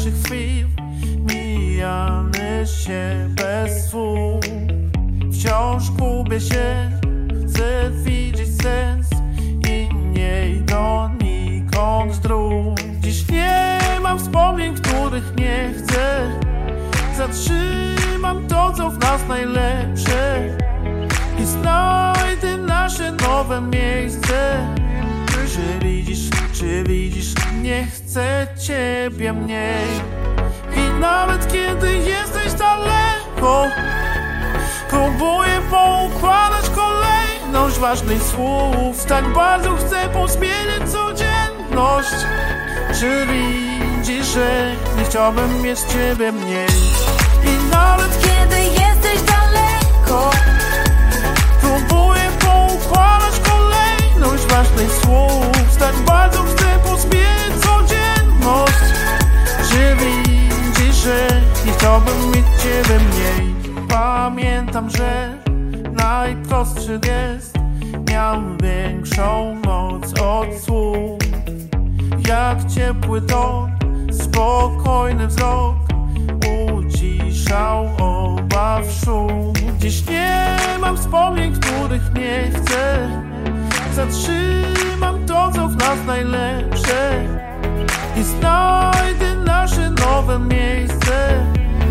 naszych chwil, mijamy się bez słów. Wciąż gubię się, chcę widzieć sens i nie idę nikąd dróg. Dziś nie mam wspomnień, których nie chcę. Zatrzymam to, co w nas najlepsze i znajdę nasze nowe miejsce. Czy widzisz, nie chcę ciebie mniej. I nawet kiedy jesteś daleko, próbuję poukładać kolejność ważnych słów. Tak bardzo chcę pozmieniać codzienność. Czy widzisz, że nie chciałbym mieć ciebie mniej? I nawet Kiedy jesteś daleko, próbuję poukładać kolejność ważnych słów. Tak bardzo chcę pozmieniać codzienność. Czy widzisz, że nie chciałbym mieć ciebie mniej? Pamiętam, że najprostszy gest miał większą moc od słów. Jak ciepły ton, spokojny wzrok uciszał obaw szum. Dziś nie mam wspomnień, których nie chcę. Zatrzymam to, co w nas najlepsze i znajdę nasze nowe miejsce.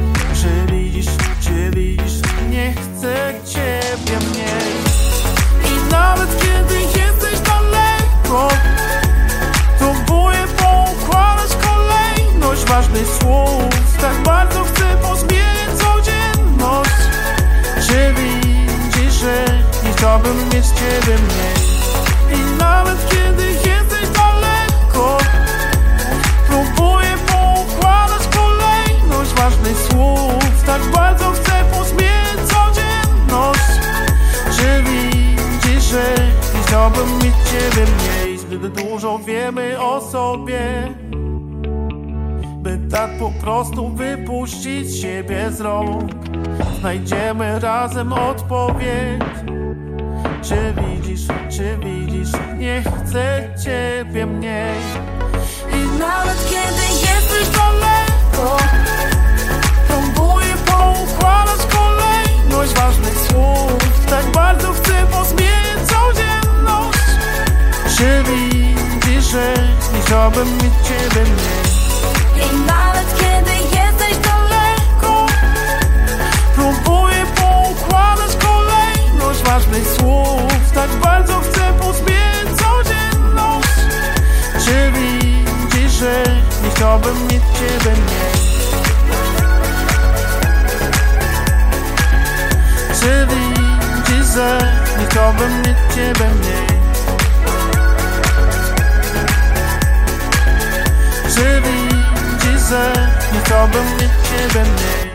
Czy widzisz, nie chcę ciebie mniej. I nawet kiedy jesteś daleko, próbuję poukładać kolejność ważnych słów. Tak bardzo chcę pozmieniać codzienność. Czy widzisz, że nie chciałbym mieć ciebie mniej? I nawet kiedy jesteś daleko, próbuję poukładać kolejność ważnych słów. Tak bardzo chcę pozmieniać codzienność. Czy widzisz, że nie chciałbym mieć ciebie mniej? Zbyt dużo wiemy o sobie, by tak po prostu wypuścić siebie z rąk. Znajdziemy razem odpowiedź. Czy widzisz, nie chcę ciebie mniej. i nawet kiedy jesteś daleko, Próbuję poukładać kolejność ważnych słów. Tak bardzo chcę pozmieniać codzienność. Czy widzisz, że nie chciałbym mieć ciebie mniej? i nawet kiedy jesteś daleko, Próbuję poukładać kolejność ważnych słów. Tak bardzo chcę pozmieniać codzienność. Czy widzisz, że nie chciałbym mieć ciebie mniej? Czy widzisz, że nie chciałbym mieć ciebie mniej? Czy widzisz, że nie chciałbym mieć ciebie mniej?